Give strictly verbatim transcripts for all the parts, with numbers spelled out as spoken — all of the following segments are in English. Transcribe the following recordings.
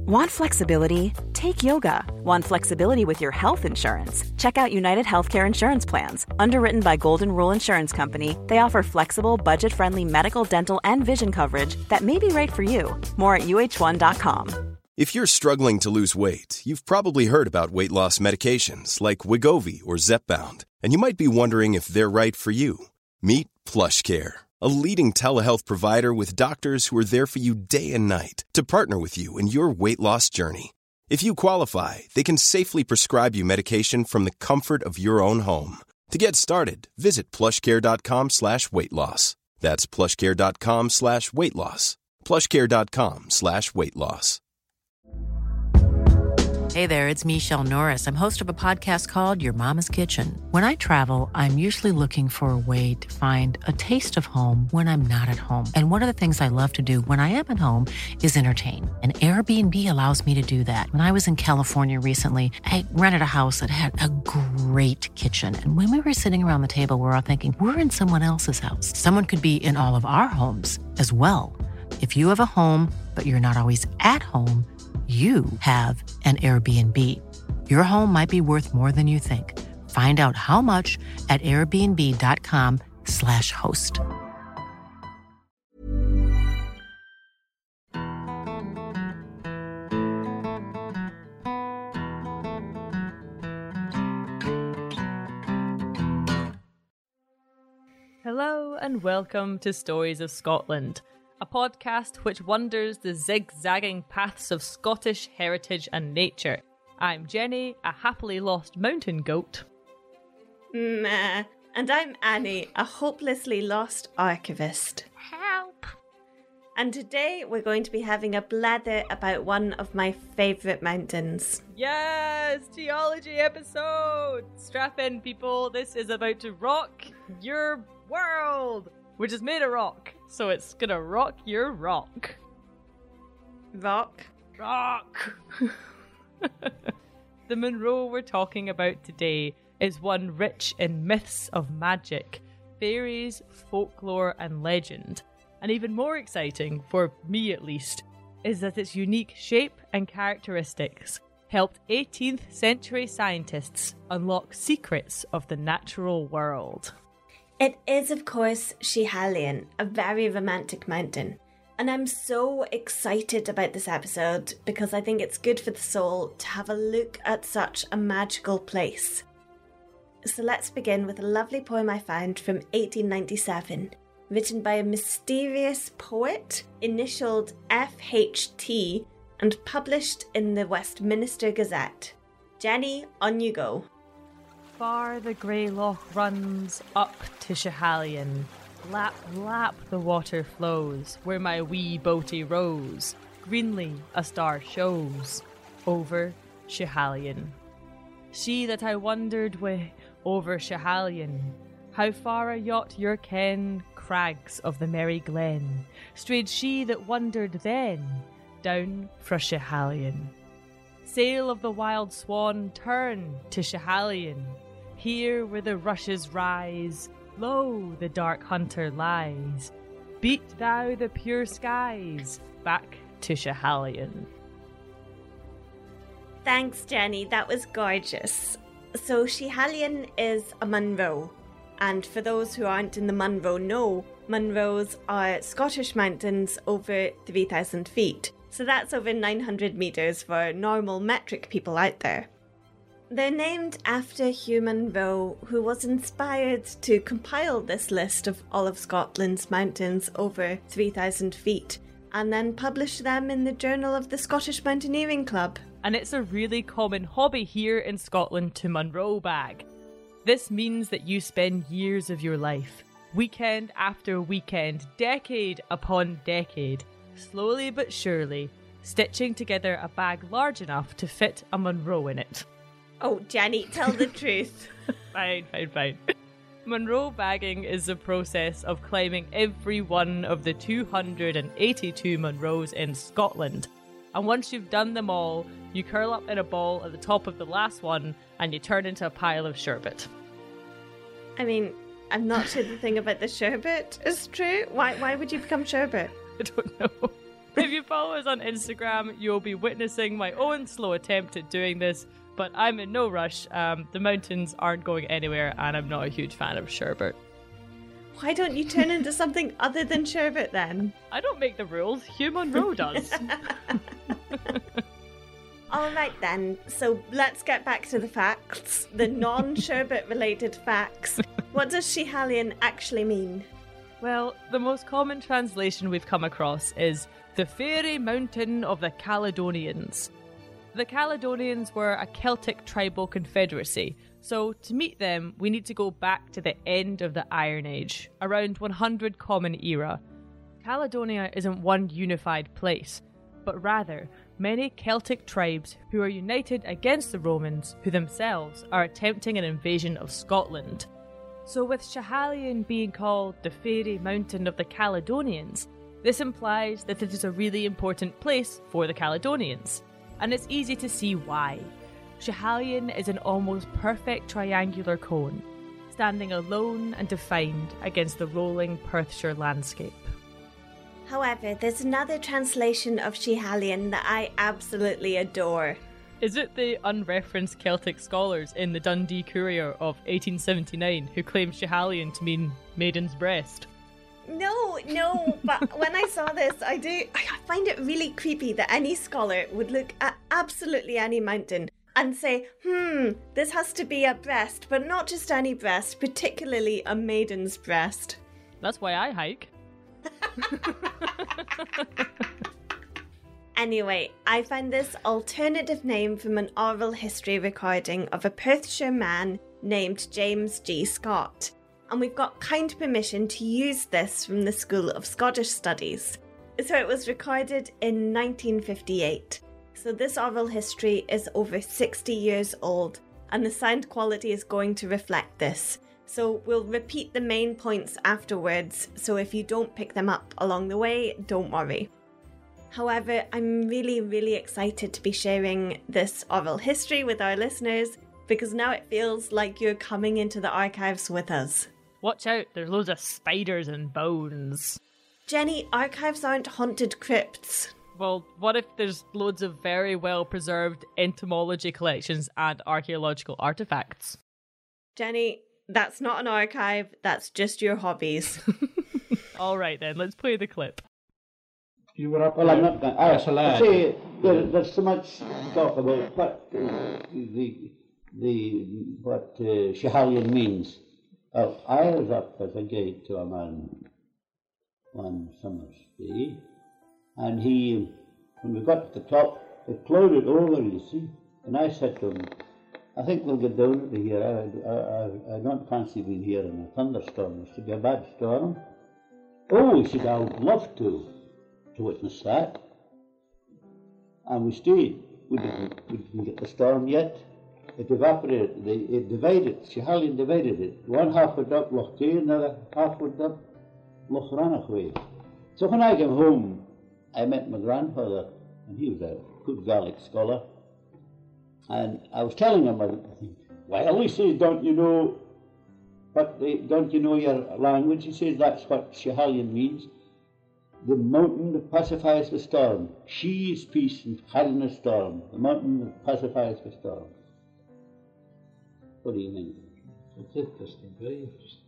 Want flexibility? Take yoga. Want flexibility with your health insurance? Check out United Healthcare Insurance Plans. Underwritten by Golden Rule Insurance Company, they offer flexible, budget-friendly medical, dental, and vision coverage that may be right for you. More at U H one dot com. If you're struggling to lose weight, you've probably heard about weight loss medications like Wegovy or Zepbound, and you might be wondering if they're right for you. Meet PlushCare, a leading telehealth provider with doctors who are there for you day and night to partner with you in your weight loss journey. If you qualify, they can safely prescribe you medication from the comfort of your own home. To get started, visit plushcare.com slash weight loss. That's plushcare.com slash weight loss. plushcare.com slash weight loss. Hey there, it's Michelle Norris. I'm host of a podcast called Your Mama's Kitchen. When I travel, I'm usually looking for a way to find a taste of home when I'm not at home. And one of the things I love to do when I am at home is entertain. And Airbnb allows me to do that. When I was in California recently, I rented a house that had a great kitchen. And when we were sitting around the table, we were all thinking, we're in someone else's house. Someone could be in all of our homes as well. If you have a home, but you're not always at home, you have an Airbnb. Your home might be worth more than you think. Find out how much at airbnb.com slash host. Hello and welcome to Stories of Scotland, a podcast which wanders the zigzagging paths of Scottish heritage and nature. I'm Jenny, a happily lost mountain goat. Meh. And I'm Annie, a hopelessly lost archivist. Help! And today we're going to be having a blather about one of my favourite mountains. Yes! Geology episode! Strap in, people. This is about to rock your world! Which is made of rock, so it's gonna rock your rock. Rock? Rock! The Munro we're talking about today is one rich in myths of magic, fairies, folklore and legend. And even more exciting, for me at least, is that its unique shape and characteristics helped eighteenth century scientists unlock secrets of the natural world. It is, of course, Schiehallion, a very romantic mountain. And I'm so excited about this episode because I think it's good for the soul to have a look at such a magical place. So let's begin with a lovely poem I found from eighteen ninety-seven, written by a mysterious poet, initialed F H T, and published in the Westminster Gazette. Jenny, on you go. Far the grey loch runs up to Schiehallion. Lap, lap the water flows, where my wee boatie rows. Greenly a star shows, over Schiehallion. She that I wandered wi' over Schiehallion. How far a yacht your ken, crags of the merry glen. Strayed she that wandered then, down fra Schiehallion. Sail of the wild swan, turn to Schiehallion. Here where the rushes rise, lo, the dark hunter lies. Beat thou the pure skies, back to Schiehallion. Thanks, Jenny. That was gorgeous. So Schiehallion is a Munro. And for those who aren't in the Munro know, Munros are Scottish mountains over three thousand feet. So that's over nine hundred metres for normal metric people out there. They're named after Hugh Munro, who was inspired to compile this list of all of Scotland's mountains over three thousand feet, and then publish them in the Journal of the Scottish Mountaineering Club. And it's a really common hobby here in Scotland to Munro bag. This means that you spend years of your life, weekend after weekend, decade upon decade, slowly but surely, stitching together a bag large enough to fit a Munro in it. Oh, Jenny, tell the truth. Fine, fine, fine. Munro bagging is the process of climbing every one of the two hundred eighty-two Munros in Scotland. And once you've done them all, you curl up in a ball at the top of the last one and you turn into a pile of sherbet. I mean, I'm not sure the thing about the sherbet is true. Why Why would you become sherbet? I don't know. If you follow us on Instagram, you'll be witnessing my own slow attempt at doing this, but I'm in no rush. Um, the mountains aren't going anywhere, and I'm not a huge fan of sherbet. Why don't you turn into something other than sherbet then? I don't make the rules. Hugh Monroe does. All right then, so let's get back to the facts. The non-sherbet related facts. What does Schiehallion actually mean? Well, the most common translation we've come across is the fairy mountain of the Caledonians. The Caledonians were a Celtic tribal confederacy, so to meet them, we need to go back to the end of the Iron Age, around one hundred Common Era. Caledonia isn't one unified place, but rather many Celtic tribes who are united against the Romans, who themselves are attempting an invasion of Scotland. So with Schiehallion being called the Fairy Mountain of the Caledonians, this implies that it is a really important place for the Caledonians. And it's easy to see why. Schiehallion is an almost perfect triangular cone, standing alone and defined against the rolling Perthshire landscape. However, there's another translation of Schiehallion that I absolutely adore. Is it the unreferenced Celtic scholars in the Dundee Courier of eighteen seventy-nine who claimed Schiehallion to mean maiden's breast? No, no, but when I saw this, I do, I find it really creepy that any scholar would look at absolutely any mountain and say, hmm, this has to be a breast, but not just any breast, particularly a maiden's breast. That's why I hike. Anyway, I found this alternative name from an oral history recording of a Perthshire man named James G. Scott. And we've got kind permission to use this from the School of Scottish Studies. So it was recorded in nineteen fifty-eight. So this oral history is over sixty years old, and the sound quality is going to reflect this. So we'll repeat the main points afterwards, so if you don't pick them up along the way, don't worry. However, I'm really, really excited to be sharing this oral history with our listeners, because now it feels like you're coming into the archives with us. Watch out, there's loads of spiders and bones. Jenny, archives aren't haunted crypts. Well, what if there's loads of very well preserved entomology collections and archaeological artifacts? Jenny, that's not an archive, that's just your hobbies. All right then, let's play the clip. You were up well, there. I'm not going. I, As a lad. I say there, there's so much talk about what uh, the the what uh, Schiehallion means. Uh, I was up as a guide to a man one summer's day, and he, when we got to the top, it clouded over, you see, and I said to him, I think we'll get down to here. I, I, I don't fancy being here in a thunderstorm. It's to be a bad storm. Oh, he said, I would love to. to witness that, and we stayed. We didn't, we didn't get the storm yet. It evaporated. They, it divided. Schiehallion divided it. One half went up Loch Tay, another half went up Loch Rannoch way. So when I came home, I met my grandfather, and he was a good Gaelic scholar. And I was telling him, I think, well, he says, don't you know what? They, don't you know your language? He says that's what Schiehallion means. The mountain that pacifies the storm. She is peace and Hallen a storm. The mountain that pacifies the storm. What do you think? It's interesting, very interesting.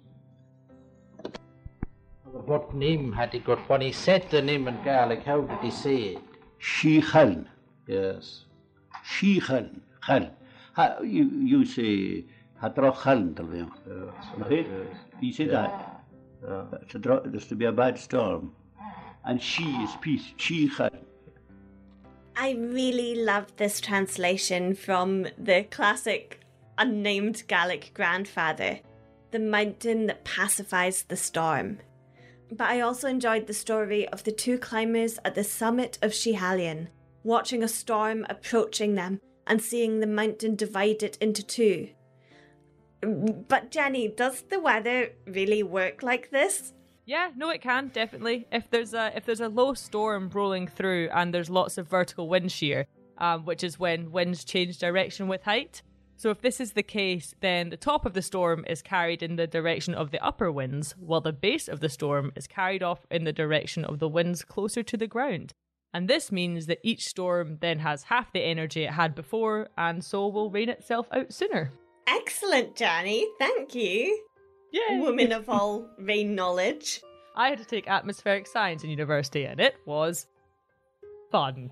What name had he got? When he said the name in Gaelic, how did he say it? Schiehallion. Yes. Schiehallion. Hallen. Ha, you, you say, Hadroch Hallen, Yes. Yes. You say Yeah. that? Yeah. It's a dro- there's to be a bad storm. And she is peace. Schiehallion. I really love this translation from the classic unnamed Gaelic grandfather, the mountain that pacifies the storm. But I also enjoyed the story of the two climbers at the summit of Schiehallion, watching a storm approaching them and seeing the mountain divided into two. But Jenny, does the weather really work like this? Yeah, no, it can, definitely. If there's a if there's a low storm rolling through and there's lots of vertical wind shear, um, which is when winds change direction with height. So if this is the case, then the top of the storm is carried in the direction of the upper winds, while the base of the storm is carried off in the direction of the winds closer to the ground. And this means that each storm then has half the energy it had before, and so will rain itself out sooner. Excellent, Janny. Thank you. Yay! Woman of all rain knowledge. I had to take atmospheric science in university, and it was fun.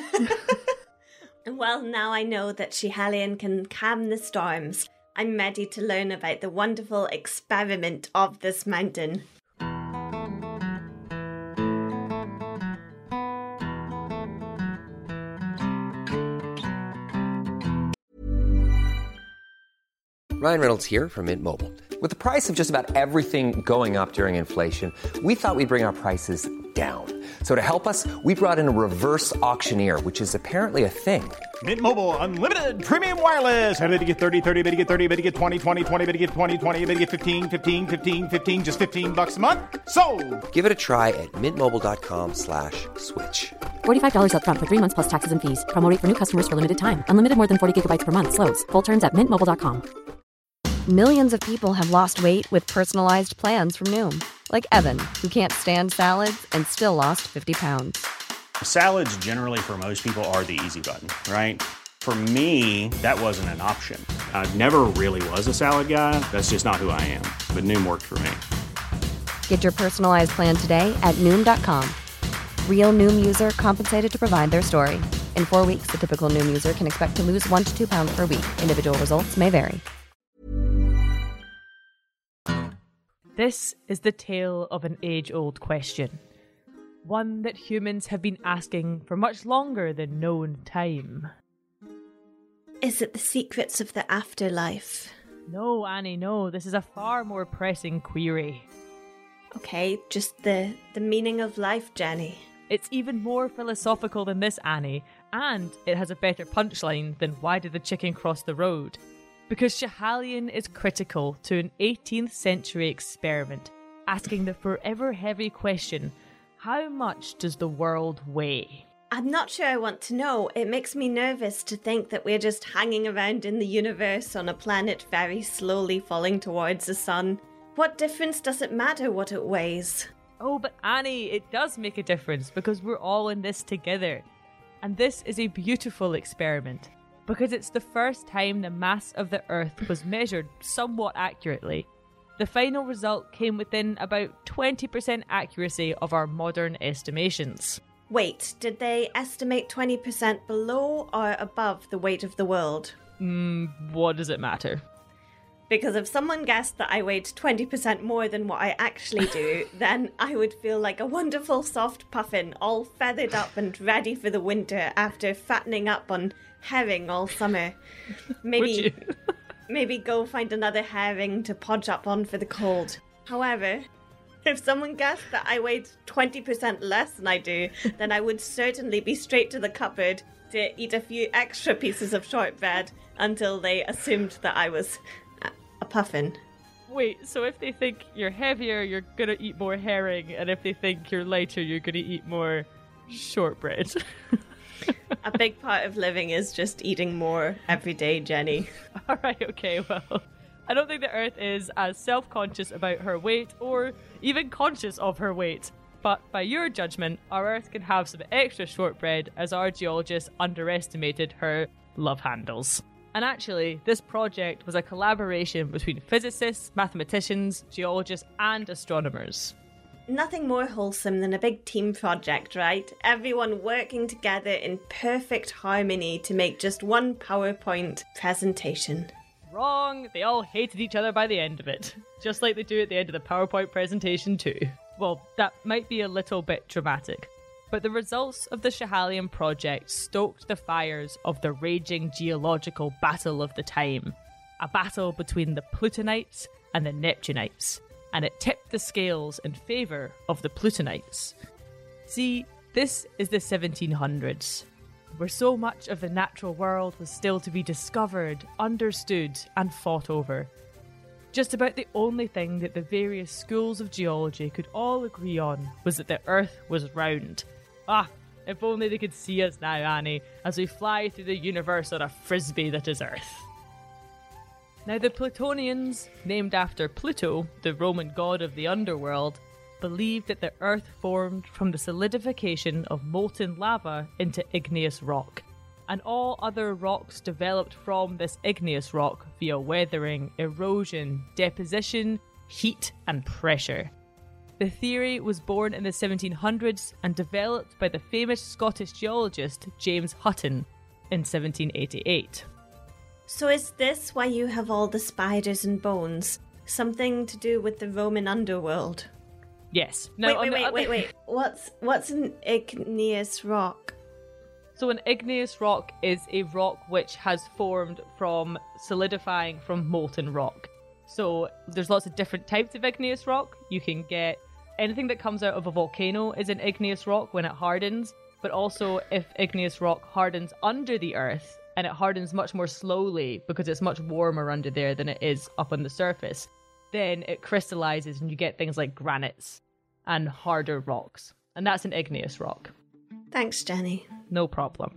Well, now I know that Schiehallion can calm the storms. I'm ready to learn about the wonderful experiment of this mountain. Ryan Reynolds here from Mint Mobile. With the price of just about everything going up during inflation, we thought we'd bring our prices down. So to help us, we brought in a reverse auctioneer, which is apparently a thing. Mint Mobile Unlimited Premium Wireless. How to get thirty, thirty, how to get thirty, how to get twenty, twenty, twenty, how to get twenty, twenty, how to get fifteen, fifteen, fifteen, fifteen, just fifteen bucks a month? Sold! Give it a try at mintmobile.com slash switch. forty-five dollars up front for three months plus taxes and fees. Promo rate for new customers for limited time. Unlimited more than forty gigabytes per month. Slows full terms at mint mobile dot com. Millions of people have lost weight with personalized plans from Noom. Like Evan, who can't stand salads and still lost fifty pounds. Salads generally for most people are the easy button, right? For me, that wasn't an option. I never really was a salad guy. That's just not who I am. But Noom worked for me. Get your personalized plan today at Noom dot com. Real Noom user compensated to provide their story. In four weeks, the typical Noom user can expect to lose one to two pounds per week. Individual results may vary. This is the tale of an age-old question. One that humans have been asking for much longer than known time. Is it the secrets of the afterlife? No, Annie, no. This is a far more pressing query. Okay, just the, the meaning of life, Jenny. It's even more philosophical than this, Annie, and it has a better punchline than why did the chicken cross the road? Because Schiehallion is critical to an eighteenth century experiment, asking the forever heavy question, how much does the world weigh? I'm not sure I want to know. It makes me nervous to think that we're just hanging around in the universe on a planet very slowly falling towards the sun. What difference does it matter what it weighs? Oh, but Annie, it does make a difference because we're all in this together. And this is a beautiful experiment. Because it's the first time the mass of the Earth was measured somewhat accurately. The final result came within about twenty percent accuracy of our modern estimations. Wait, did they estimate twenty percent below or above the weight of the world? Hmm, what does it matter? Because if someone guessed that I weighed twenty percent more than what I actually do, then I would feel like a wonderful soft puffin, all feathered up and ready for the winter after fattening up on herring all summer. Maybe maybe go find another herring to podge up on for the cold. However, if someone guessed that I weighed twenty percent less than I do, then I would certainly be straight to the cupboard to eat a few extra pieces of shortbread until they assumed that I was a puffin. Wait, so if they think you're heavier, you're gonna eat more herring, and if they think you're lighter, you're gonna eat more shortbread. A big part of living is just eating more every day, Jenny. Alright, okay, well, I don't think the Earth is as self-conscious about her weight or even conscious of her weight. But by your judgment, our Earth can have some extra shortbread as our geologists underestimated her love handles. And actually, this project was a collaboration between physicists, mathematicians, geologists, and astronomers. Nothing more wholesome than a big team project, right? Everyone working together in perfect harmony to make just one PowerPoint presentation. Wrong! They all hated each other by the end of it. Just like they do at the end of the PowerPoint presentation too. Well, that might be a little bit dramatic. But the results of the Schiehallion project stoked the fires of the raging geological battle of the time. A battle between the Plutonites and the Neptunites. And it tipped the scales in favour of the Plutonites. See, this is the seventeen hundreds, where so much of the natural world was still to be discovered, understood, and fought over. Just about the only thing that the various schools of geology could all agree on was that the Earth was round. Ah, if only they could see us now, Annie, as we fly through the universe on a frisbee that is Earth. Now, the Plutonians, named after Pluto, the Roman god of the underworld, believed that the Earth formed from the solidification of molten lava into igneous rock, and all other rocks developed from this igneous rock via weathering, erosion, deposition, heat, and pressure. The theory was born in the seventeen hundreds and developed by the famous Scottish geologist James Hutton in seventeen eighty-eight. So is this why you have all the spiders and bones? Something to do with the Roman underworld? Yes. Now, wait, wait, wait, other... wait, wait. What's, what's an igneous rock? So an igneous rock is a rock which has formed from solidifying from molten rock. So there's lots of different types of igneous rock. You can get anything that comes out of a volcano is an igneous rock when it hardens, but also if igneous rock hardens under the earth, and it hardens much more slowly because it's much warmer under there than it is up on the surface, then it crystallizes and you get things like granites and harder rocks. And that's an igneous rock. Thanks, Jenny. No problem.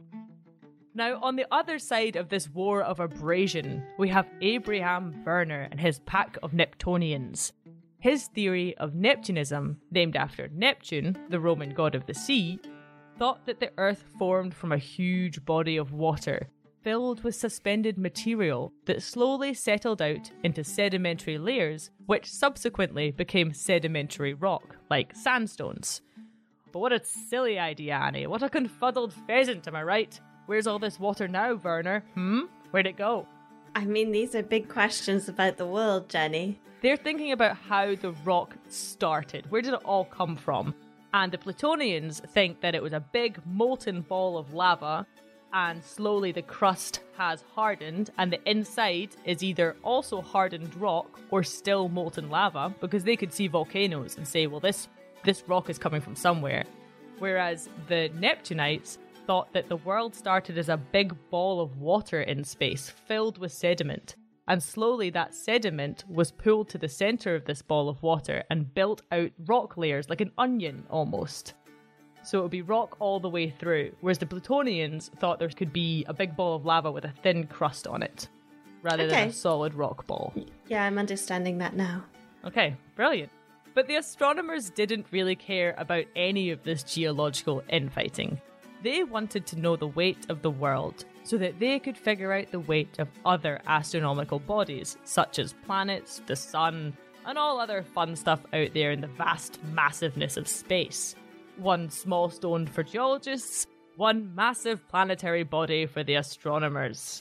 Now, on the other side of this war of abrasion, we have Abraham Werner and his pack of Neptunians. His theory of Neptunism, named after Neptune, the Roman god of the sea, thought that the Earth formed from a huge body of water, filled with suspended material that slowly settled out into sedimentary layers, which subsequently became sedimentary rock, like sandstones. But what a silly idea, Annie. What a confuddled pheasant, am I right? Where's all this water now, Werner? Hmm? Where'd it go? I mean, these are big questions about the world, Jenny. They're thinking about how the rock started. Where did it all come from? And the Plutonians think that it was a big molten ball of lava, and slowly the crust has hardened, and the inside is either also hardened rock or still molten lava, because they could see volcanoes and say, well, this, this rock is coming from somewhere. Whereas the Neptunites thought that the world started as a big ball of water in space filled with sediment, and slowly that sediment was pulled to the center of this ball of water and built out rock layers like an onion almost. So it would be rock all the way through, whereas the Plutonians thought there could be a big ball of lava with a thin crust on it, rather okay. than a solid rock ball. Yeah, I'm understanding that now. Okay, brilliant. But the astronomers didn't really care about any of this geological infighting. They wanted to know the weight of the world, so that they could figure out the weight of other astronomical bodies, such as planets, the sun, and all other fun stuff out there in the vast massiveness of space. One small stone for geologists, one massive planetary body for the astronomers.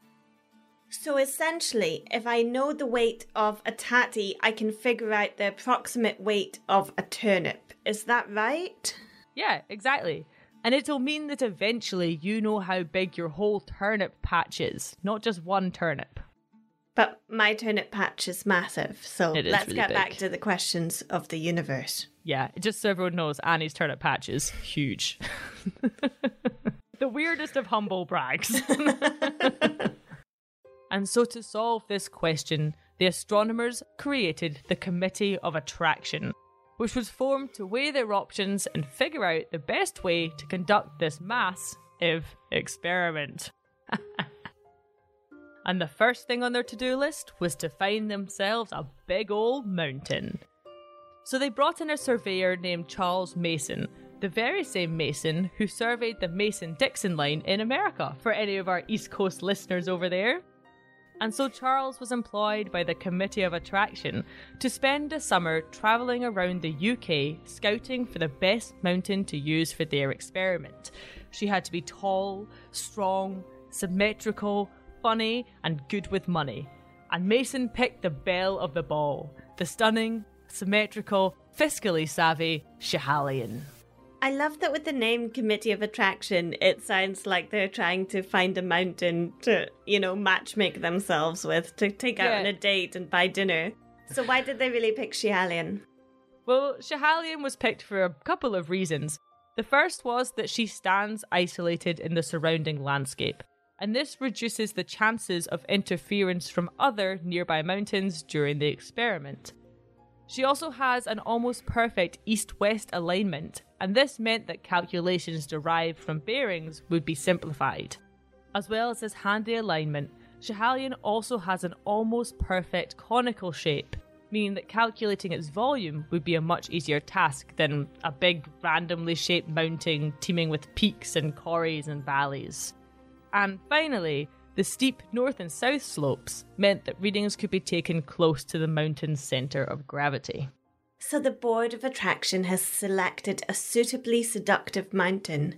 So essentially, if I know the weight of a tatty, I can figure out the approximate weight of a turnip. Is that right? Yeah, exactly. And it'll mean that eventually you know how big your whole turnip patch is, not just one turnip. But my turnip patch is massive, so it is let's really get big. back to the questions of the universe. Yeah, just so everyone knows, Annie's turnip patch is huge. The weirdest of humble brags. And so to solve this question, the astronomers created the Committee of Attraction, which was formed to weigh their options and figure out the best way to conduct this massive experiment. And the first thing on their to-do list was to find themselves a big old mountain. So they brought in a surveyor named Charles Mason, the very same Mason who surveyed the Mason-Dixon line in America, for any of our East Coast listeners over there. And so Charles was employed by the Committee of Attraction to spend a summer travelling around the U K scouting for the best mountain to use for their experiment. She had to be tall, strong, symmetrical, funny, and good with money. And Mason picked the belle of the ball, the stunning, symmetrical, fiscally savvy Schiehallion. I love that with the name Committee of Attraction, it sounds like they're trying to find a mountain to, you know, matchmake themselves with, to take out yeah. on a date and buy dinner. So why did they really pick Schiehallion? Well, Schiehallion was picked for a couple of reasons. The first was that she stands isolated in the surrounding landscape, and this reduces the chances of interference from other nearby mountains during the experiment. She also has an almost perfect east-west alignment, and this meant that calculations derived from bearings would be simplified. As well as this handy alignment, Schiehallion also has an almost perfect conical shape, meaning that calculating its volume would be a much easier task than a big randomly shaped mountain teeming with peaks and corries and valleys. And finally, the steep north and south slopes meant that readings could be taken close to the mountain's centre of gravity. So the Board of Attraction has selected a suitably seductive mountain.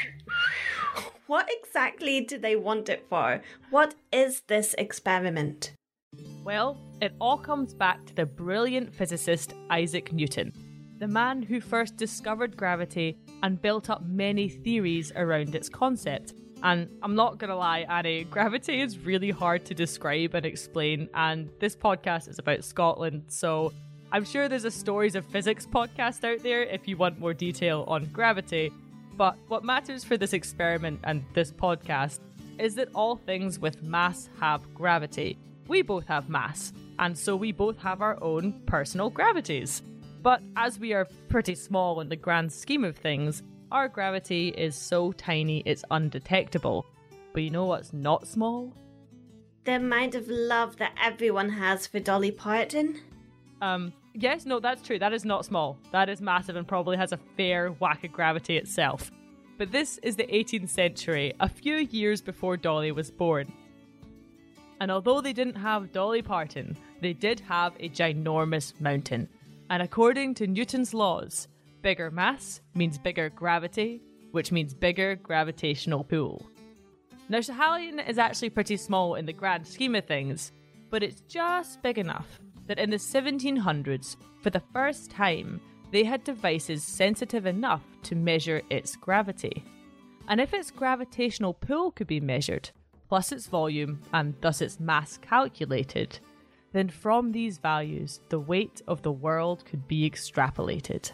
What exactly do they want it for? What is this experiment? Well, it all comes back to the brilliant physicist Isaac Newton, the man who first discovered gravity and built up many theories around its concept. And I'm not gonna lie, Annie, gravity is really hard to describe and explain, and this podcast is about Scotland, so I'm sure there's a Stories of Physics podcast out there if you want more detail on gravity. But what matters for this experiment and this podcast is that all things with mass have gravity. We both have mass, and so we both have our own personal gravities. But as we are pretty small in the grand scheme of things, our gravity is so tiny it's undetectable. But you know what's not small? The amount of love that everyone has for Dolly Parton. Um, yes, no, that's true. That is not small. That is massive and probably has a fair whack of gravity itself. But this is the eighteenth century, a few years before Dolly was born. And although they didn't have Dolly Parton, they did have a ginormous mountain. And according to Newton's laws, bigger mass means bigger gravity, which means bigger gravitational pull. Now, Schiehallion is actually pretty small in the grand scheme of things, but it's just big enough that in the seventeen hundreds, for the first time, they had devices sensitive enough to measure its gravity. And if its gravitational pull could be measured, plus its volume, and thus its mass calculated, then from these values, the weight of the world could be extrapolated.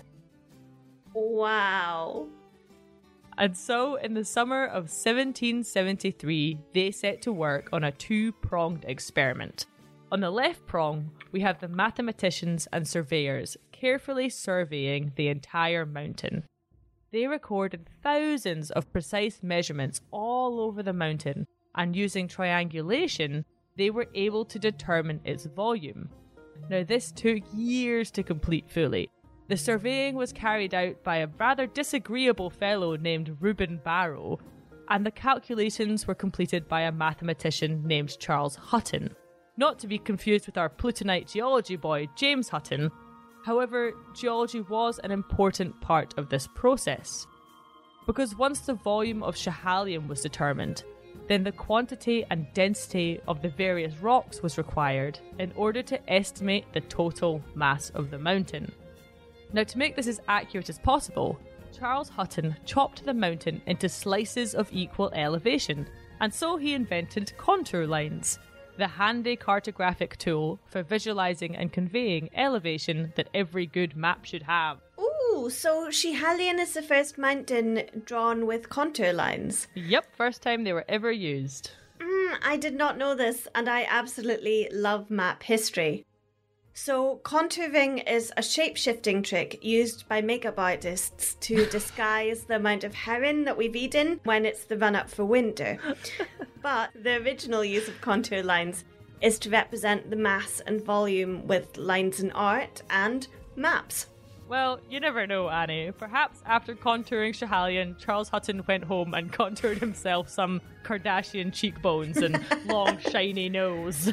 Wow. And so, in the summer of seventeen seventy-three, they set to work on a two-pronged experiment. On the left prong, we have the mathematicians and surveyors carefully surveying the entire mountain. They recorded thousands of precise measurements all over the mountain, and using triangulation, they were able to determine its volume. Now, this took years to complete fully. The surveying was carried out by a rather disagreeable fellow named Reuben Barrow, and the calculations were completed by a mathematician named Charles Hutton. Not to be confused with our Plutonite geology boy, James Hutton. However, geology was an important part of this process. Because once the volume of Schiehallion was determined, then the quantity and density of the various rocks was required in order to estimate the total mass of the mountain. Now, to make this as accurate as possible, Charles Hutton chopped the mountain into slices of equal elevation, and so he invented contour lines, the handy cartographic tool for visualising and conveying elevation that every good map should have. Ooh, so Schiehallion is the first mountain drawn with contour lines? Yep, first time they were ever used. Mm, I did not know this, and I absolutely love map history. So, contouring is a shape-shifting trick used by makeup artists to disguise the amount of heron that we've eaten when it's the run-up for winter. But the original use of contour lines is to represent the mass and volume with lines in art and maps. Well, you never know, Annie. Perhaps after contouring Schiehallion, Charles Hutton went home and contoured himself some Kardashian cheekbones and long, shiny nose.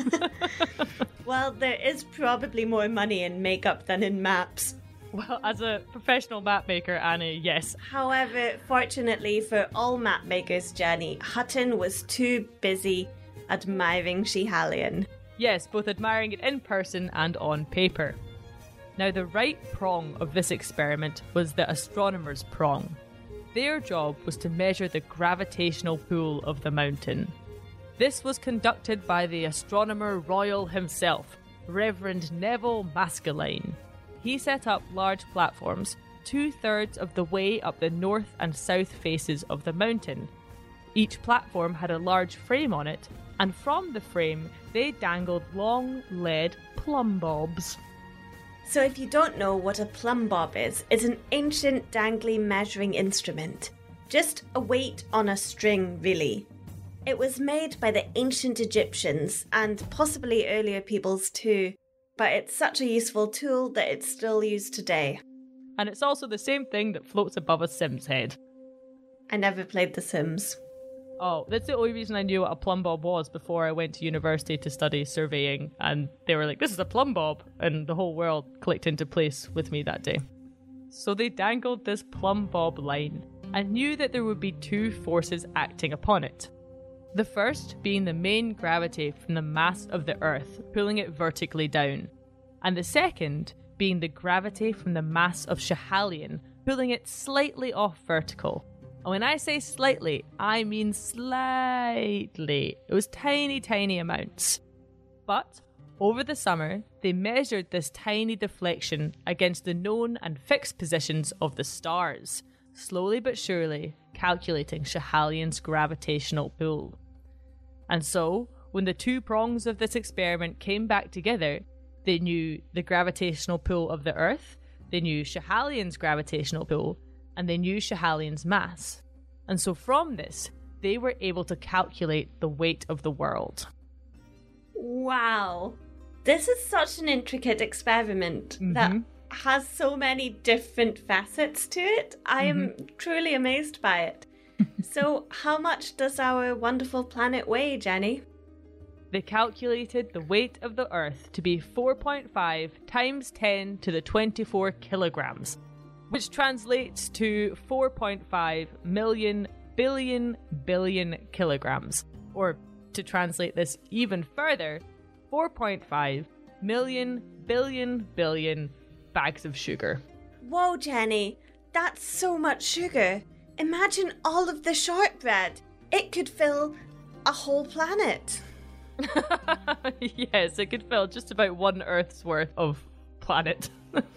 Well, there is probably more money in makeup than in maps. Well, as a professional map maker, Annie, yes. However, fortunately for all map makers, Jenny, Hutton was too busy admiring Schiehallion. Yes, both admiring it in person and on paper. Now, the right prong of this experiment was the astronomer's prong. Their job was to measure the gravitational pull of the mountain. This was conducted by the Astronomer Royal himself, Reverend Neville Maskelyne. He set up large platforms, two-thirds of the way up the north and south faces of the mountain. Each platform had a large frame on it, and from the frame they dangled long lead plumb bobs. So if you don't know what a plumb bob is, it's an ancient dangly measuring instrument. Just a weight on a string, really. It was made by the ancient Egyptians, and possibly earlier peoples too. but it's such a useful tool that it's still used today. And it's also the same thing that floats above a Sim's head. I never played The Sims. Oh, that's the only reason I knew what a plumb bob was before I went to university to study surveying, and they were like, this is a plumb bob, and the whole world clicked into place with me that day. So they dangled this plumb bob line and knew that there would be two forces acting upon it. The first being the main gravity from the mass of the Earth, pulling it vertically down, and the second being the gravity from the mass of Schiehallion, pulling it slightly off vertical. And when I say slightly, I mean slightly. It was tiny, tiny amounts. But over the summer, they measured this tiny deflection against the known and fixed positions of the stars, slowly but surely calculating Schiehallion's gravitational pull. And so, when the two prongs of this experiment came back together, they knew the gravitational pull of the Earth, they knew Schiehallion's gravitational pull, and they knew Schiehallion's mass. And so from this, they were able to calculate the weight of the world. Wow. This is such an intricate experiment mm-hmm. that has so many different facets to it. I am mm-hmm. truly amazed by it. So how much does our wonderful planet weigh, Jenny? They calculated the weight of the Earth to be four point five times ten to the twenty-four kilograms, which translates to four point five million billion billion kilograms. Or, to translate this even further, four point five million billion billion bags of sugar. Whoa, Jenny, that's so much sugar. Imagine all of the shortbread. It could fill a whole planet. Yes, it could fill just about one Earth's worth of planet.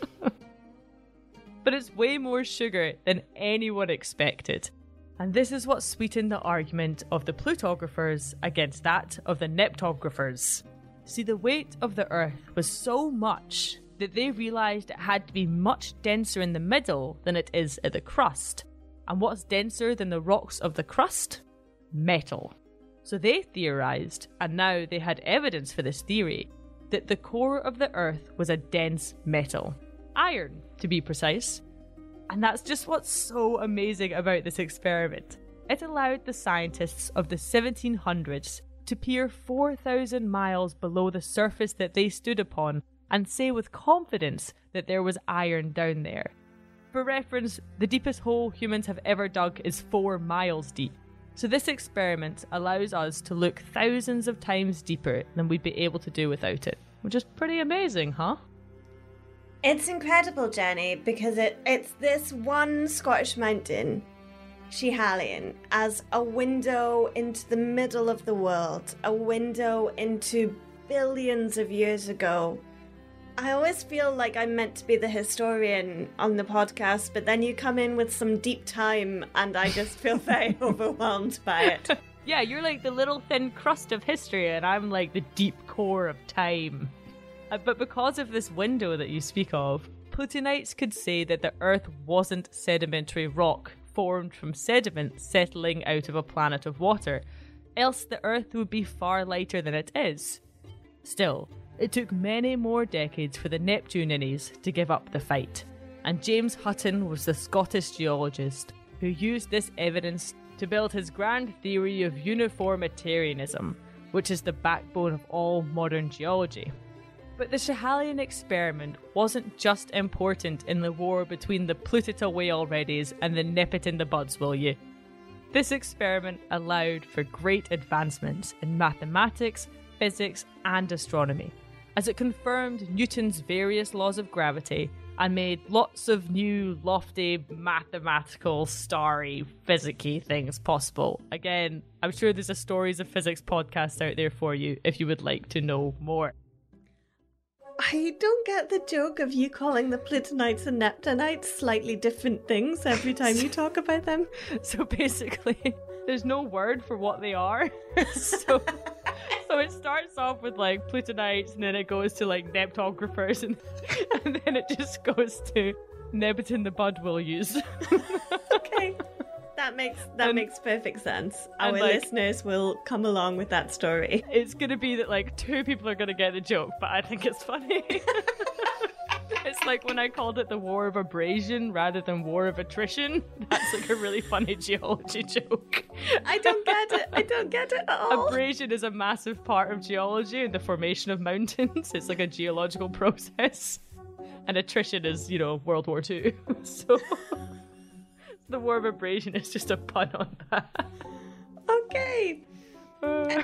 But it's way more sugar than anyone expected. And this is what sweetened the argument of the Plutographers against that of the Neptographers. See, the weight of the Earth was so much that they realised it had to be much denser in the middle than it is at the crust. And what's denser than the rocks of the crust? Metal. So they theorised, and now they had evidence for this theory, that the core of the Earth was a dense metal. Iron, to be precise. And that's just what's so amazing about this experiment. It allowed the scientists of the seventeen hundreds to peer four thousand miles below the surface that they stood upon and say with confidence that there was iron down there. For reference, the deepest hole humans have ever dug is four miles deep. So this experiment allows us to look thousands of times deeper than we'd be able to do without it, which is pretty amazing, huh? It's incredible, Jenny, because it, it's this one Scottish mountain, Schiehallion, as a window into the middle of the world, a window into billions of years ago. I always feel like I'm meant to be the historian on the podcast, but then you come in with some deep time and I just feel very overwhelmed by it. Yeah, you're like the little thin crust of history and I'm like the deep core of time. Uh, but because of this window that you speak of, Plutonites could say that the Earth wasn't sedimentary rock formed from sediment settling out of a planet of water, else the Earth would be far lighter than it is. Still, it took many more decades for the Neptunians to give up the fight, and James Hutton was the Scottish geologist who used this evidence to build his grand theory of uniformitarianism, which is the backbone of all modern geology. But the Schiehallion experiment wasn't just important in the war between the Plutit away alreadys and the nip it in the buds, will you? This experiment allowed for great advancements in mathematics, physics, and astronomy, as it confirmed Newton's various laws of gravity and made lots of new, lofty, mathematical, starry, physics-y things possible. Again, I'm sure there's a Stories of Physics podcast out there for you if you would like to know more. I don't get the joke of you calling the Plutonites and Neptunites slightly different things every time you talk about them. So basically, there's no word for what they are. so... So it starts off with like Plutonites and then it goes to like Neptographers and, and then it just goes to nip it in the bud we'll use. Okay. That makes that and, makes perfect sense. Our like, listeners will come along with that story. It's going to be that like two people are going to get the joke, but I think it's funny. It's like when I called it the War of Abrasion rather than War of Attrition. That's like a really funny geology joke. I don't get it. I don't get it at all. Abrasion is a massive part of geology and the formation of mountains. It's like a geological process. And attrition is, you know, World War Two. So the War of Abrasion is just a pun on that. Okay. Uh.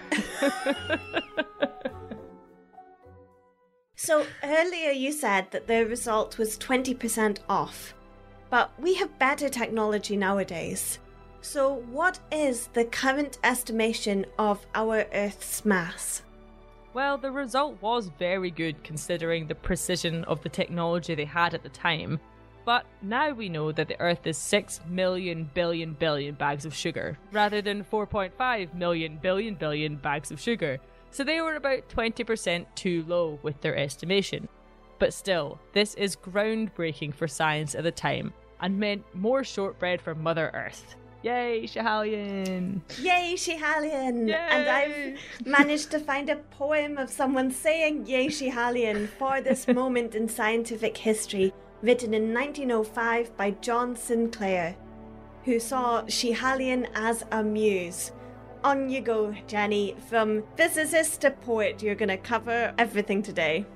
So earlier you said that the result was twenty percent off, but we have better technology nowadays. So what is the current estimation of our Earth's mass? Well, the result was very good considering the precision of the technology they had at the time. But now we know that the Earth is six million billion billion bags of sugar, rather than four point five million billion billion bags of sugar. So they were about twenty percent too low with their estimation. But still, this is groundbreaking for science at the time, and meant more shortbread for Mother Earth. Yay, Schiehallion! Yay, Schiehallion! Yay! And I've managed to find a poem of someone saying Yay, Schiehallion for this moment in scientific history, written in nineteen oh five by John Sinclair, who saw Schiehallion as a muse. On you go, Jenny. From physicist to poet, you're going to cover everything today.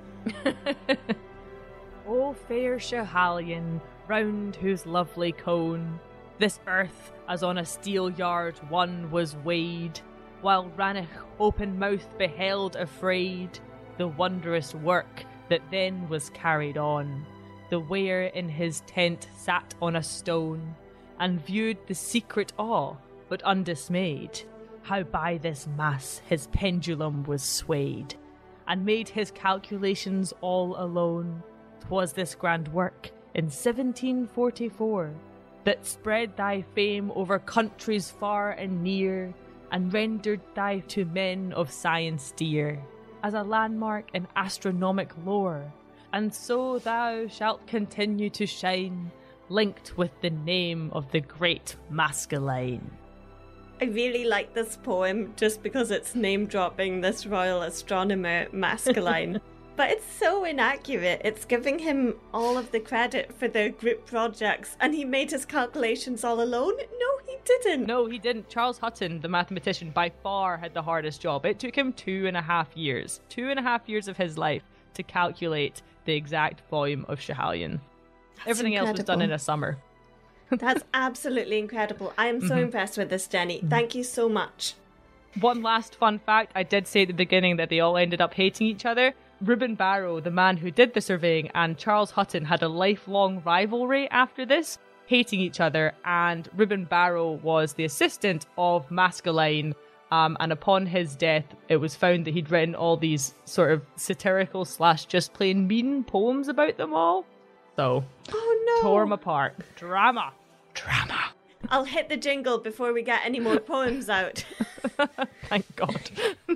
O fair Schiehallion, round whose lovely cone this earth, as on a steel yard one was weighed, while Ranach open-mouthed beheld afraid the wondrous work that then was carried on. The weir in his tent sat on a stone, and viewed the secret awe, but undismayed, how by this mass his pendulum was swayed, and made his calculations all alone. 'Twas this grand work in seventeen forty-four that spread thy fame over countries far and near, and rendered thy to men of science dear, as a landmark in astronomic lore, and so thou shalt continue to shine, linked with the name of the great Maskelyne. I really like this poem just because it's name-dropping this royal astronomer, Maskelyne. But it's so inaccurate. It's giving him all of the credit for the group projects, and he made his calculations all alone? No, he didn't. No, he didn't. Charles Hutton, the mathematician, by far had the hardest job. It took him two and a half years. Two and a half years of his life to calculate the exact volume of Schiehallion. That's Everything incredible. else was done in a summer. That's absolutely incredible. I am so mm-hmm. impressed with this, Jenny. Thank you so much. One last fun fact. I did say at the beginning that they all ended up hating each other. Reuben Barrow, the man who did the surveying, and Charles Hutton had a lifelong rivalry after this, hating each other, and Reuben Barrow was the assistant of Maskelyne, um, and upon his death, it was found that he'd written all these sort of satirical slash just plain mean poems about them all. So, oh no, tore them apart. Drama. Drama. I'll hit the jingle before we get any more poems out. Thank God.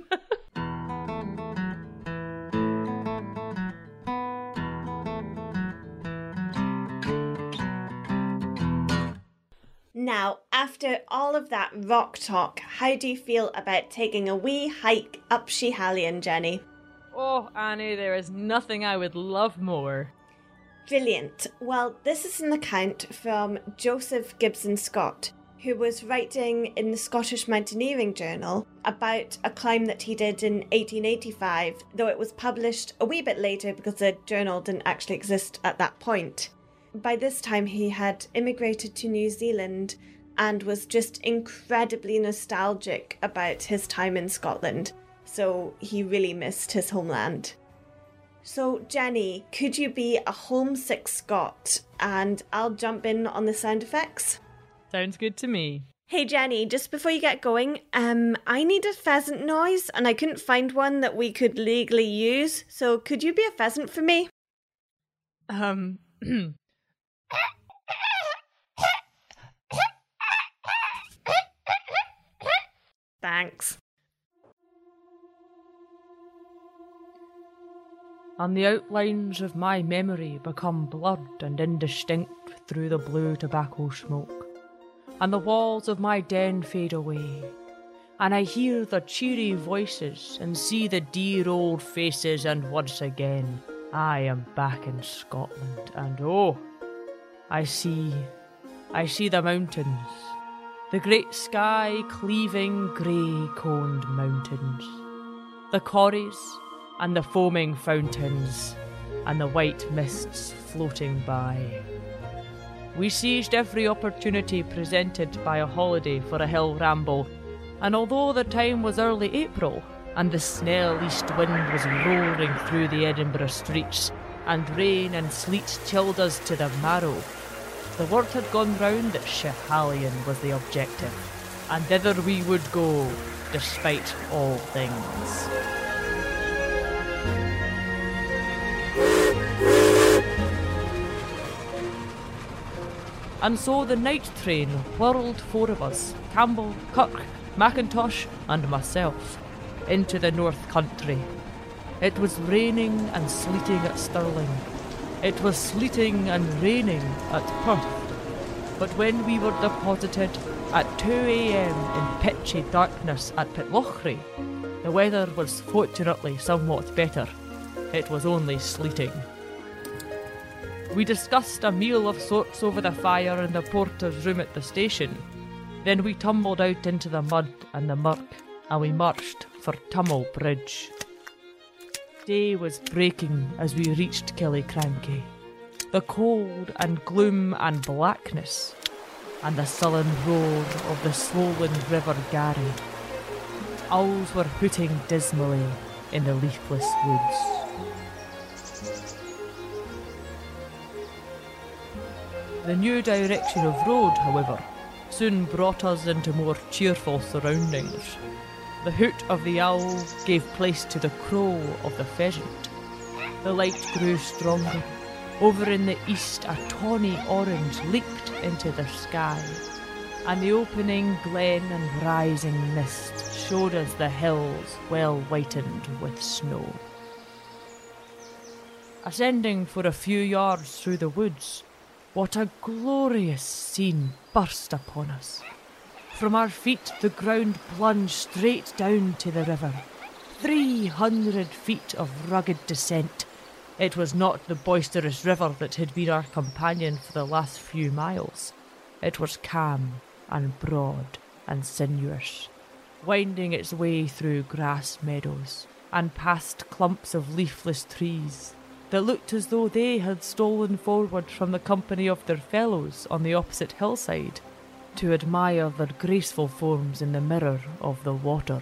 Now, after all of that rock talk, how do you feel about taking a wee hike up Schiehallion, Jenny? Oh, Annie, there is nothing I would love more. Brilliant. Well, this is an account from Joseph Gibson Scott, who was writing in the Scottish Mountaineering Journal about a climb that he did in eighteen eighty-five, though it was published a wee bit later because the journal didn't actually exist at that point. By this time, he had immigrated to New Zealand and was just incredibly nostalgic about his time in Scotland, so he really missed his homeland. So, Jenny, could you be a homesick Scot, and I'll jump in on the sound effects? Sounds good to me. Hey, Jenny, just before you get going, um, I need a pheasant noise, and I couldn't find one that we could legally use, so could you be a pheasant for me? Um... Thanks. And the outlines of my memory become blurred and indistinct through the blue tobacco smoke. and the walls of my den fade away, and I hear the cheery voices and see the dear old faces, and once again I am back in Scotland, and oh, I see, I see the mountains, the great sky cleaving grey-coned mountains, the corries and the foaming fountains, and the white mists floating by. We seized every opportunity presented by a holiday for a hill ramble, and although the time was early April, and the snell east wind was roaring through the Edinburgh streets, and rain and sleet chilled us to the marrow, the word had gone round that Schiehallion was the objective, and thither we would go, despite all things. And so the night train whirled four of us, Campbell, Kirk, Macintosh and myself, into the North Country. It was raining and sleeting at Stirling. It was sleeting and raining at Perth. But when we were deposited at two a.m. in pitchy darkness at Pitlochry, the weather was fortunately somewhat better. It was only sleeting. We discussed a meal of sorts over the fire in the porter's room at the station. Then we tumbled out into the mud and the murk, and we marched for Tummel Bridge. Day was breaking as we reached Killiecrankie. The cold and gloom and blackness, and the sullen roar of the swollen River Garry. Owls were hooting dismally in the leafless woods. The new direction of road, however, soon brought us into more cheerful surroundings. The hoot of the owl gave place to the crow of the pheasant. The light grew stronger. Over in the east a tawny orange leaped into the sky, and the opening glen and rising mist showed us the hills well whitened with snow. Ascending for a few yards through the woods, what a glorious scene burst upon us. From our feet the ground plunged straight down to the river. Three hundred feet of rugged descent. It was not the boisterous river that had been our companion for the last few miles. It was calm and broad and sinuous, winding its way through grass meadows and past clumps of leafless trees that looked as though they had stolen forward from the company of their fellows on the opposite hillside to admire their graceful forms in the mirror of the water.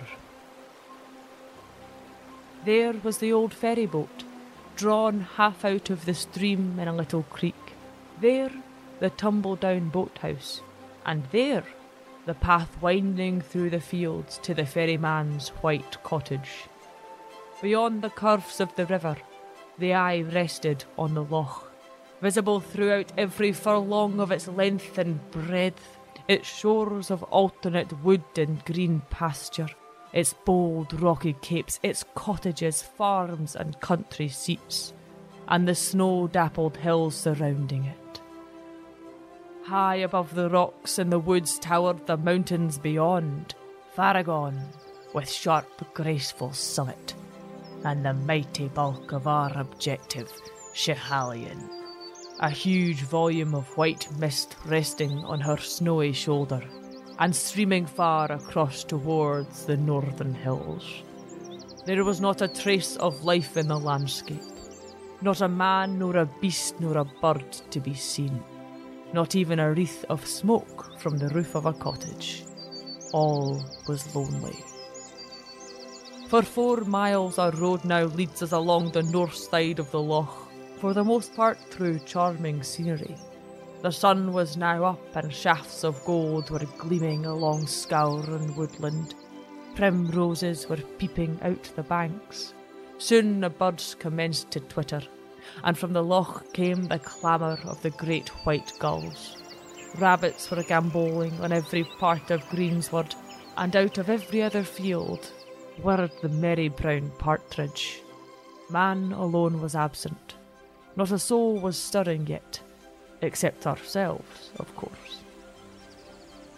There was the old ferry boat, drawn half out of the stream in a little creek. There, the tumble-down boathouse, and there, the path winding through the fields to the ferryman's white cottage. Beyond the curves of the river, the eye rested on the loch, visible throughout every furlong of its length and breadth, its shores of alternate wood and green pasture, its bold rocky capes, its cottages, farms and country seats, and the snow-dappled hills surrounding it. High above the rocks and the woods towered the mountains beyond, Faragon, with sharp, graceful summit, and the mighty bulk of our objective, Schiehallion, a huge volume of white mist resting on her snowy shoulder and streaming far across towards the northern hills. There was not a trace of life in the landscape, not a man nor a beast nor a bird to be seen, not even a wreath of smoke from the roof of a cottage. All was lonely. For four miles our road now leads us along the north side of the loch, for the most part through charming scenery. The sun was now up and shafts of gold were gleaming along scaur and woodland. Primroses were peeping out the banks. Soon the birds commenced to twitter, and from the loch came the clamour of the great white gulls. Rabbits were gambolling on every part of greensward, and out of every other field whirred the merry brown partridge. Man alone was absent. Not a soul was stirring yet, except ourselves, of course.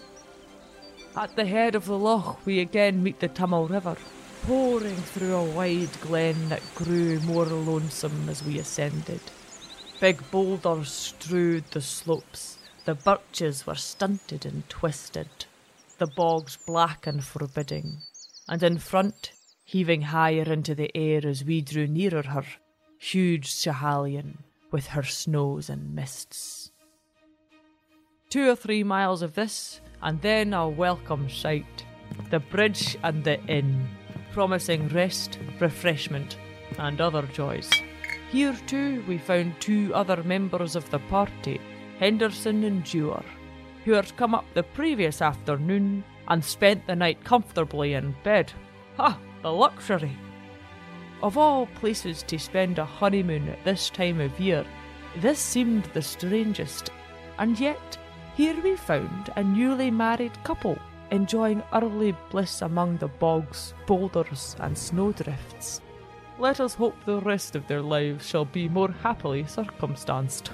At the head of the loch we again meet the Tummel River, pouring through a wide glen that grew more lonesome as we ascended. Big boulders strewed the slopes, the birches were stunted and twisted, the bogs black and forbidding, and in front, heaving higher into the air as we drew nearer her, huge Schiehallion with her snows and mists. Two or three miles of this, and then a welcome sight, the bridge and the inn, promising rest, refreshment, and other joys. Here too we found two other members of the party, Henderson and Dewar, who had come up the previous afternoon and spent the night comfortably in bed. Ha! The luxury! Of all places to spend a honeymoon at this time of year, this seemed the strangest, and yet here we found a newly married couple enjoying early bliss among the bogs, boulders, and snowdrifts. Let us hope the rest of their lives shall be more happily circumstanced.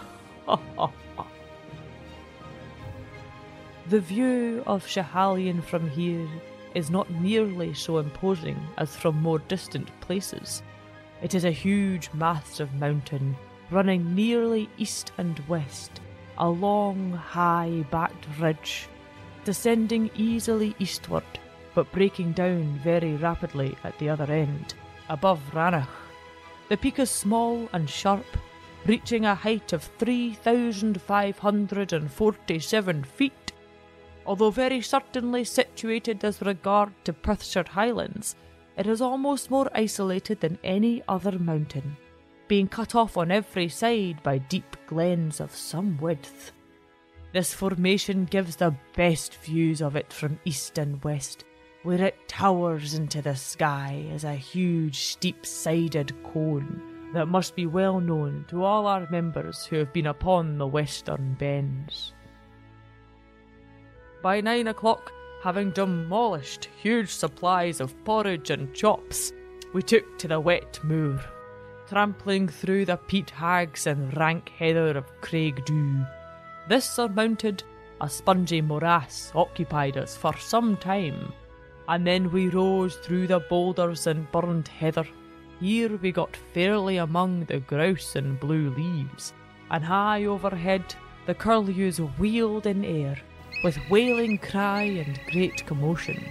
The view of Schiehallion from here is not nearly so imposing as from more distant places. It is a huge mass of mountain running nearly east and west, a long, high-backed ridge, descending easily eastward, but breaking down very rapidly at the other end, above Ranach. The peak is small and sharp, reaching a height of three thousand five hundred forty-seven feet. Although very certainly situated as regard to Perthshire Highlands, it is almost more isolated than any other mountain, being cut off on every side by deep glens of some width. This formation gives the best views of it from east and west, where it towers into the sky as a huge steep-sided cone that must be well known to all our members who have been upon the western bends. By nine o'clock, having demolished huge supplies of porridge and chops, we took to the wet moor, trampling through the peat hags and rank heather of Craigdhu. This surmounted, a spongy morass occupied us for some time, and then we rose through the boulders and burned heather. Here we got fairly among the grouse and blue leaves, and high overhead the curlews wheeled in air, with wailing cry and great commotion.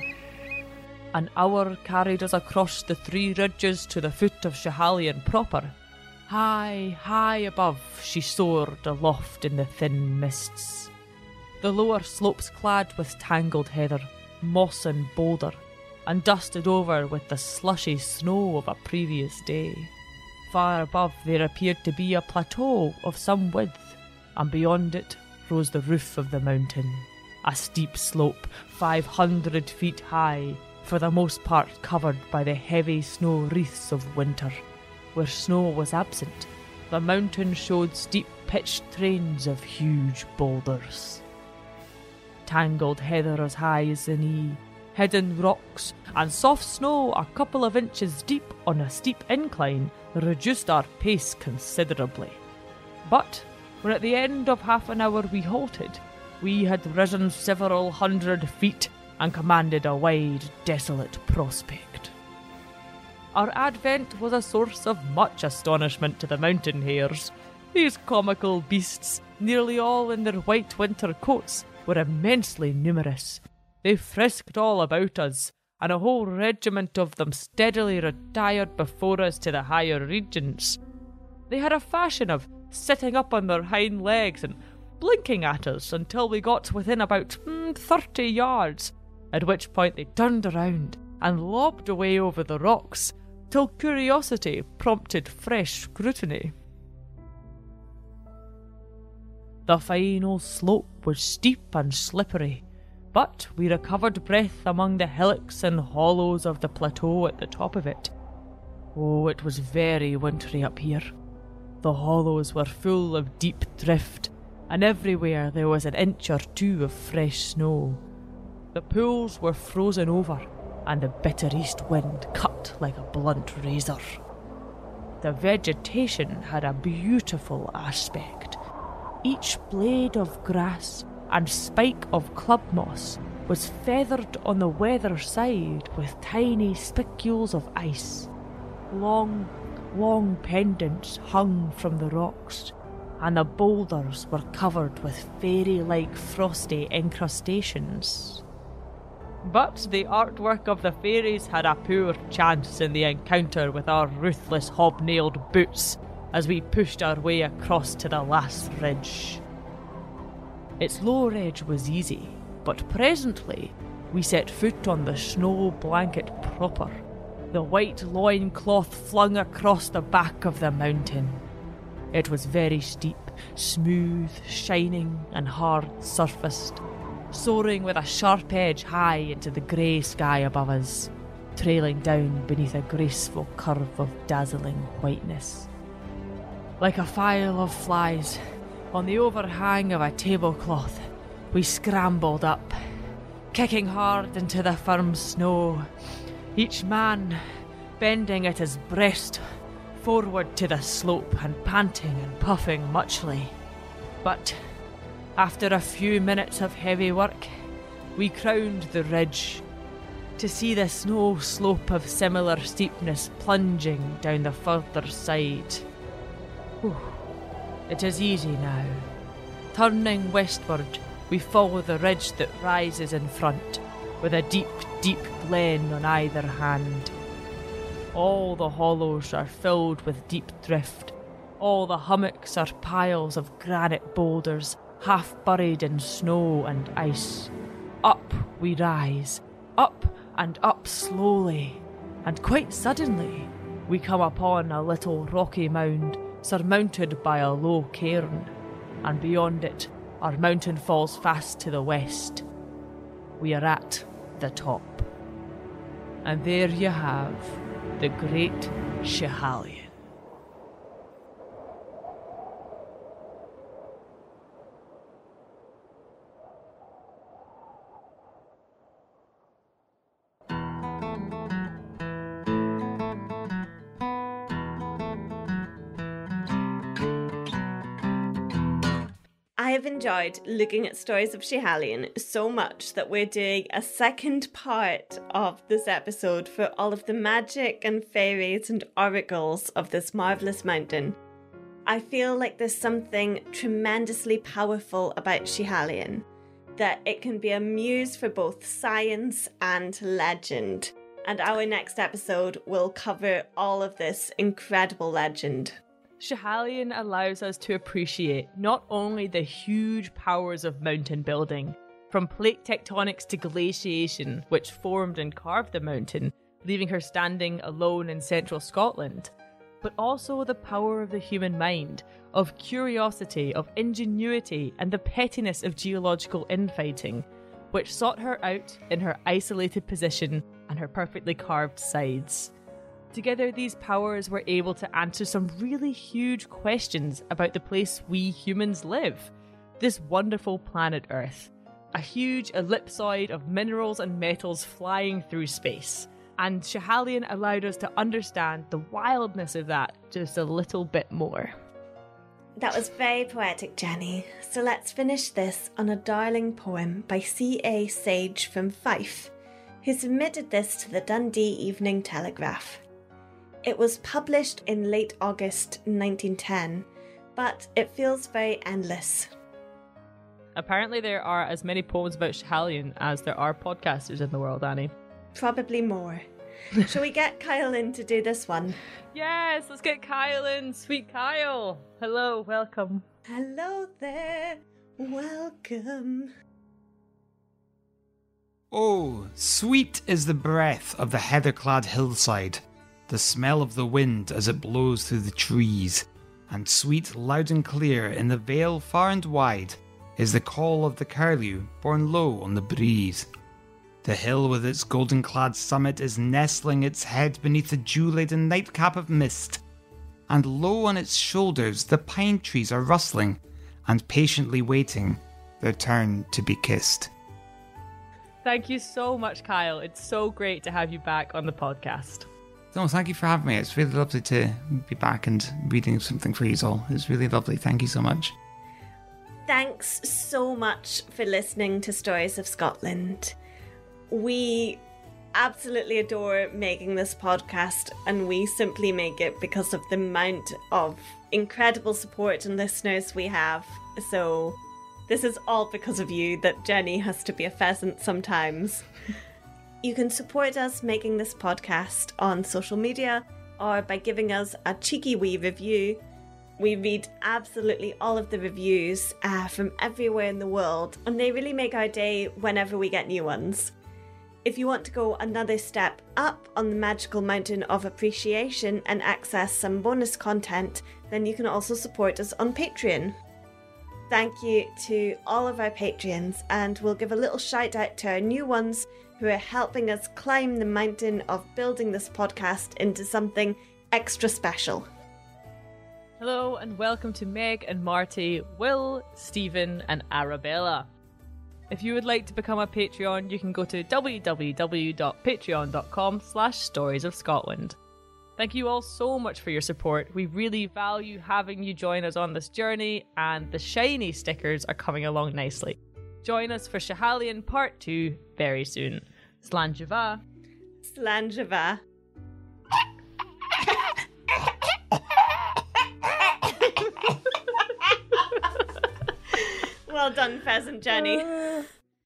An hour carried us across the three ridges to the foot of Schiehallion proper. High, high above she soared aloft in the thin mists. The lower slopes clad with tangled heather, moss and boulder, and dusted over with the slushy snow of a previous day. Far above there appeared to be a plateau of some width, and beyond it rose the roof of the mountain, a steep slope five hundred feet high, for the most part covered by the heavy snow wreaths of winter. Where snow was absent, the mountain showed steep pitched trains of huge boulders. Tangled heather as high as the knee, hidden rocks, and soft snow a couple of inches deep on a steep incline reduced our pace considerably. But when at the end of half an hour we halted, we had risen several hundred feet and commanded a wide, desolate prospect. Our advent was a source of much astonishment to the mountain hares. These comical beasts, nearly all in their white winter coats, were immensely numerous. They frisked all about us, and a whole regiment of them steadily retired before us to the higher regions. They had a fashion of sitting up on their hind legs and blinking at us until we got within about mm, thirty yards, at which point they turned around and lobbed away over the rocks, till curiosity prompted fresh scrutiny. The final slope was steep and slippery, but we recovered breath among the hillocks and hollows of the plateau at the top of it. Oh, it was very wintry up here. The hollows were full of deep drift, and everywhere there was an inch or two of fresh snow. The pools were frozen over, and the bitter east wind cut like a blunt razor. The vegetation had a beautiful aspect. Each blade of grass and spike of club moss was feathered on the weather side with tiny spicules of ice. Long, long pendants hung from the rocks, and the boulders were covered with fairy-like frosty incrustations. But the artwork of the fairies had a poor chance in the encounter with our ruthless hobnailed boots as we pushed our way across to the last ridge. Its lower edge was easy, but presently we set foot on the snow blanket proper, the white loincloth flung across the back of the mountain. It was very steep, smooth, shining, and hard-surfaced, soaring with a sharp edge high into the grey sky above us, trailing down beneath a graceful curve of dazzling whiteness. Like a file of flies, on the overhang of a tablecloth, we scrambled up, kicking hard into the firm snow, each man bending at his breast forward to the slope and panting and puffing muchly. But after a few minutes of heavy work, we crowned the ridge to see the snow slope of similar steepness plunging down the further side. Whew. It is easy now. Turning westward, we follow the ridge that rises in front, with a deep, deep glen on either hand. All the hollows are filled with deep drift. All the hummocks are piles of granite boulders, half buried in snow and ice. Up we rise, up and up slowly, and quite suddenly we come upon a little rocky mound surmounted by a low cairn, and beyond it our mountain falls fast to the west. We are at the top. And there you have the Great Schiehallion. I have enjoyed looking at Stories of Schiehallion so much that we're doing a second part of this episode for all of the magic and fairies and oracles of this marvellous mountain. I feel like there's something tremendously powerful about Schiehallion, that it can be a muse for both science and legend. And our next episode will cover all of this incredible legend. Schiehallion allows us to appreciate not only the huge powers of mountain building, from plate tectonics to glaciation, which formed and carved the mountain, leaving her standing alone in central Scotland, but also the power of the human mind, of curiosity, of ingenuity, and the pettiness of geological infighting, which sought her out in her isolated position and her perfectly carved sides. Together, these powers were able to answer some really huge questions about the place we humans live. This wonderful planet Earth. A huge ellipsoid of minerals and metals flying through space. And Schiehallion allowed us to understand the wildness of that just a little bit more. That was very poetic, Jenny. So let's finish this on a darling poem by C A Sage from Fife, who submitted this to the Dundee Evening Telegraph. It was published in late August nineteen ten, but it feels very endless. Apparently there are as many poems about Schiehallion as there are podcasters in the world, Annie. Probably more. Shall we get Kyle in to do this one? Yes, let's get Kyle in. Sweet Kyle. Hello, welcome. Hello there. Welcome. Oh, sweet is the breath of the heather-clad hillside, the smell of the wind as it blows through the trees, and sweet, loud and clear in the vale far and wide is the call of the curlew borne low on the breeze. The hill with its golden-clad summit is nestling its head beneath a dew-laden nightcap of mist, and low on its shoulders the pine trees are rustling and patiently waiting their turn to be kissed. Thank you so much, Kyle. It's so great to have you back on the podcast. No, thank you for having me. It's really lovely to be back and reading something for you all. It's really lovely. Thank you so much. Thanks so much for listening to Stories of Scotland. We absolutely adore making this podcast, and we simply make it because of the amount of incredible support and listeners we have. So this is all because of you that Jenny has to be a pheasant sometimes. You can support us making this podcast on social media or by giving us a cheeky wee review. We read absolutely all of the reviews uh, from everywhere in the world, and they really make our day whenever we get new ones. If you want to go another step up on the magical mountain of appreciation and access some bonus content, then you can also support us on Patreon. Thank you to all of our Patreons, and we'll give a little shout out to our new ones who are helping us climb the mountain of building this podcast into something extra special. Hello and welcome to Meg and Marty, Will, Stephen and Arabella. If you would like to become a Patreon, you can go to www.patreon.com slash stories of Scotland. Thank you all so much for your support. We really value having you join us on this journey, and the shiny stickers are coming along nicely. Join us for Schiehallion Part two very soon. Slán Java. Slán Java. Well done, Pheasant Jenny. Uh...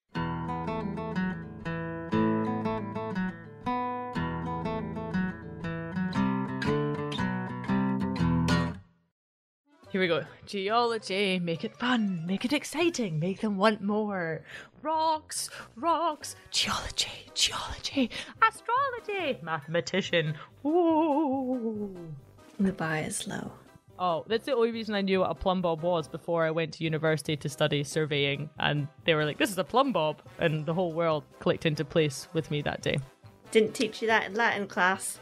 Here we go. Geology, make it fun, make it exciting, make them want more. Rocks, rocks, geology, geology, astrology, mathematician. Ooh. The bar is low. Oh, that's the only reason I knew what a plumb bob was before I went to university to study surveying, and they were like, this is a plumb bob, and the whole world clicked into place with me that day. Didn't teach you that in Latin class.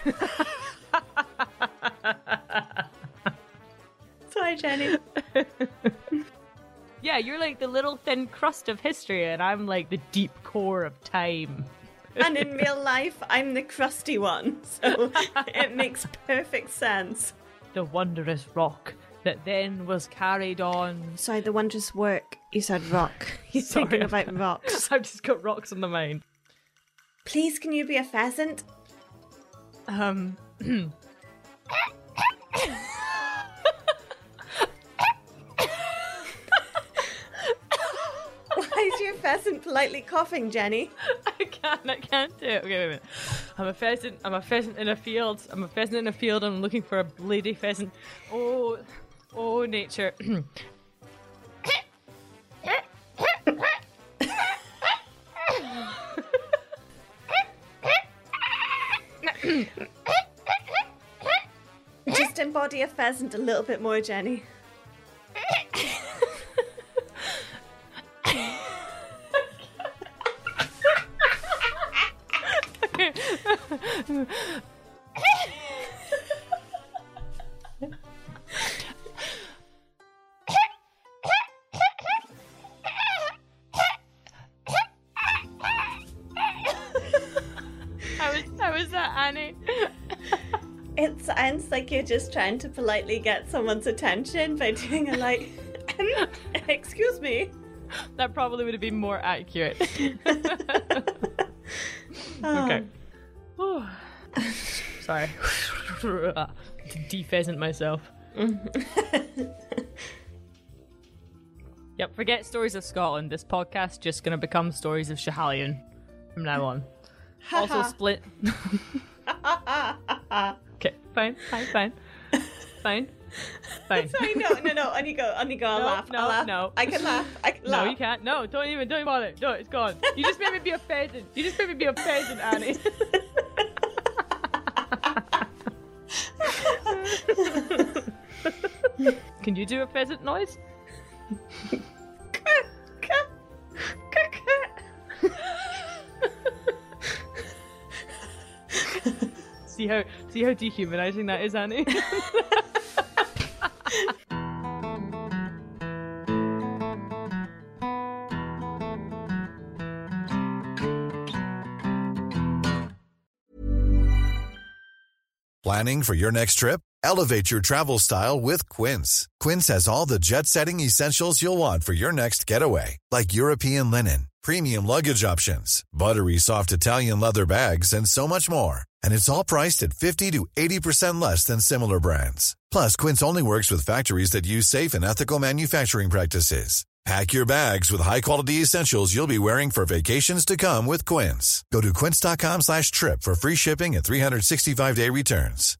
Sorry, Jenny. Yeah, you're like the little thin crust of history, and I'm like the deep core of time. And in real life, I'm the crusty one, so it makes perfect sense. The wondrous rock that then was carried on. Sorry, the wondrous work. You said rock. You're Sorry, thinking about rocks. I've just got rocks on the mind. Please, can you be a pheasant? Um... Why is your pheasant politely coughing, Jenny? I can't, I can't do it. Okay, wait a minute. I'm a pheasant, I'm a pheasant in a field. I'm a pheasant in a field, I'm looking for a lady pheasant. Oh, oh, nature. Just embody a pheasant a little bit more, Jenny. How is, how is that, Annie? It sounds like you're just trying to politely get someone's attention by doing a like, excuse me. That probably would have been more accurate. Okay. Oh. Sorry. De-pheasant myself. Yep, forget Stories of Scotland. This podcast just going to become Stories of Schiehallion from now on. Also split... Okay, fine, fine, fine. Fine. Fine. Sorry, no, no, no. On you go, on you go. I'll no, laugh. No, I'll laugh. no. I can laugh. I can laugh. No, you can't. No, don't even, don't even bother. No, it's gone. You just made me be a pheasant. You just made me be a pheasant, Annie. Can you do a pheasant noise? See how see how dehumanizing that is, Annie? Planning for your next trip? Elevate your travel style with Quince. Quince has all the jet-setting essentials you'll want for your next getaway, like European linen, premium luggage options, buttery soft Italian leather bags, and so much more. And it's all priced at fifty to eighty percent less than similar brands. Plus, Quince only works with factories that use safe and ethical manufacturing practices. Pack your bags with high-quality essentials you'll be wearing for vacations to come with Quince. Go to quince.com slash trip for free shipping and three sixty-five day returns.